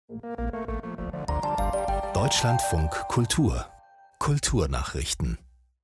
Deutschlandfunk Kultur. Kulturnachrichten.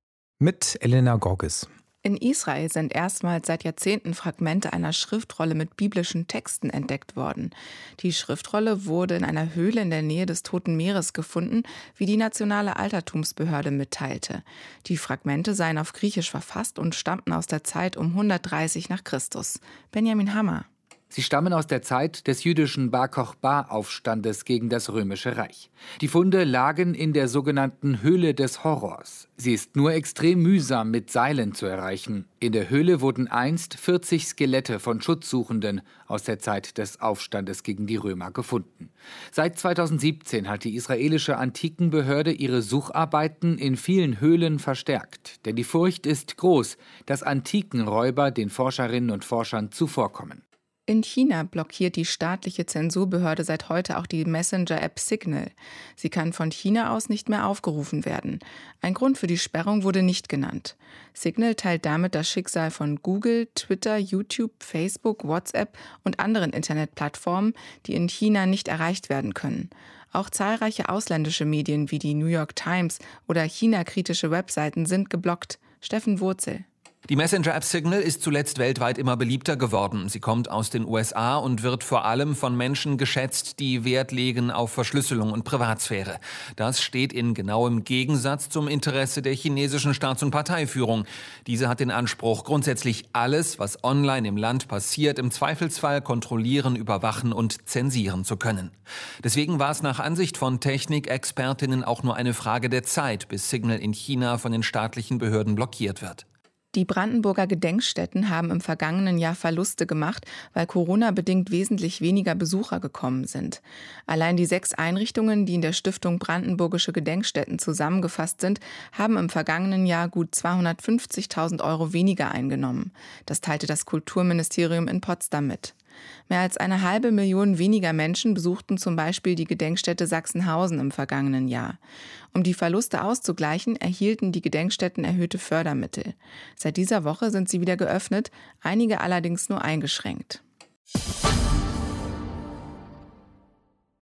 Mit Elena Gorges. In Israel sind erstmals seit Jahrzehnten Fragmente einer Schriftrolle mit biblischen Texten entdeckt worden. Die Schriftrolle wurde in einer Höhle in der Nähe des Toten Meeres gefunden, wie die nationale Altertumsbehörde mitteilte. Die Fragmente seien auf Griechisch verfasst und stammten aus der Zeit um 130 nach Christus. Benjamin Hammer. Sie stammen aus der Zeit des jüdischen Bar-Kochba-Aufstandes gegen das Römische Reich. Die Funde lagen in der sogenannten Höhle des Horrors. Sie ist nur extrem mühsam mit Seilen zu erreichen. In der Höhle wurden einst 40 Skelette von Schutzsuchenden aus der Zeit des Aufstandes gegen die Römer gefunden. Seit 2017 hat die israelische Antikenbehörde ihre Sucharbeiten in vielen Höhlen verstärkt. Denn die Furcht ist groß, dass Antikenräuber den Forscherinnen und Forschern zuvorkommen. In China blockiert die staatliche Zensurbehörde seit heute auch die Messenger-App Signal. Sie kann von China aus nicht mehr aufgerufen werden. Ein Grund für die Sperrung wurde nicht genannt. Signal teilt damit das Schicksal von Google, Twitter, YouTube, Facebook, WhatsApp und anderen Internetplattformen, die in China nicht erreicht werden können. Auch zahlreiche ausländische Medien wie die New York Times oder China-kritische Webseiten sind geblockt. Steffen Wurzel. Die Messenger-App Signal ist zuletzt weltweit immer beliebter geworden. Sie kommt aus den USA und wird vor allem von Menschen geschätzt, die Wert legen auf Verschlüsselung und Privatsphäre. Das steht in genauem Gegensatz zum Interesse der chinesischen Staats- und Parteiführung. Diese hat den Anspruch, grundsätzlich alles, was online im Land passiert, im Zweifelsfall kontrollieren, überwachen und zensieren zu können. Deswegen war es nach Ansicht von Technikexpertinnen auch nur eine Frage der Zeit, bis Signal in China von den staatlichen Behörden blockiert wird. Die Brandenburger Gedenkstätten haben im vergangenen Jahr Verluste gemacht, weil Corona-bedingt wesentlich weniger Besucher gekommen sind. Allein die 6 Einrichtungen, die in der Stiftung Brandenburgische Gedenkstätten zusammengefasst sind, haben im vergangenen Jahr gut 250.000 € weniger eingenommen. Das teilte das Kulturministerium in Potsdam mit. Mehr als 500.000 weniger Menschen besuchten zum Beispiel die Gedenkstätte Sachsenhausen im vergangenen Jahr. Um die Verluste auszugleichen, erhielten die Gedenkstätten erhöhte Fördermittel. Seit dieser Woche sind sie wieder geöffnet, einige allerdings nur eingeschränkt.